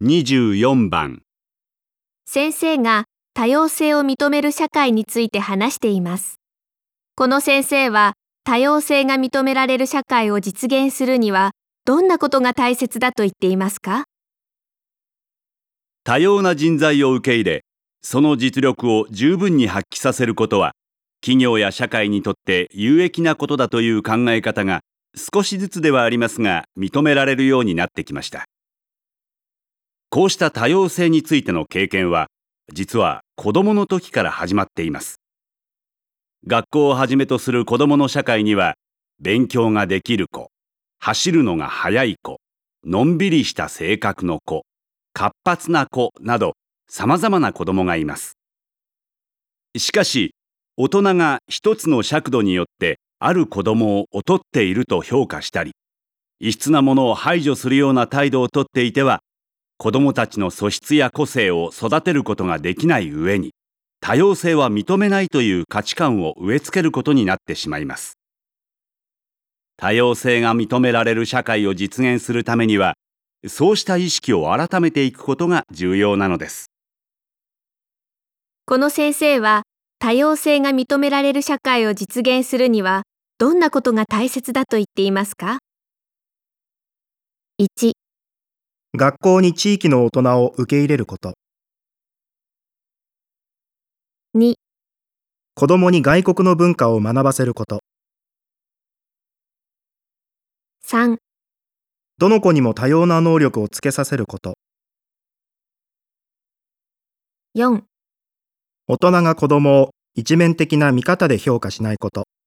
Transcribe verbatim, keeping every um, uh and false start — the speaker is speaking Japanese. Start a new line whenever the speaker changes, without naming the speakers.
にじゅうよんばん
先生が多様性を認める社会について話しています。この先生は多様性が認められる社会を実現するにはどんなことが大切だと言っていますか？
多様な人材を受け入れ、その実力を十分に発揮させることは、企業や社会にとって有益なことだという考え方が少しずつではありますが認められるようになってきました。こうした多様性についての経験は、実は子どもの時から始まっています。学校をはじめとする子どもの社会には、勉強ができる子、走るのが速い子、のんびりした性格の子、活発な子など、さまざまな子どもがいます。しかし、大人が一つの尺度によってある子どもを劣っていると評価したり、異質なものを排除するような態度をとっていては、子どもたちの素質や個性を育てることができない上に、多様性は認めないという価値観を植え付けることになってしまいます。多様性が認められる社会を実現するためには、そうした意識を改めていくことが重要なのです。
この先生は多様性が認められる社会を実現するにはどんなことが大切だと言っていますか？いち、
学校に地域の大人を受け入れること。
に、
子どもに外国の文化を学ばせること。
さん、
どの子にも多様な能力をつけさせること。
よん、
大人が子どもを一面的な見方で評価しないこと。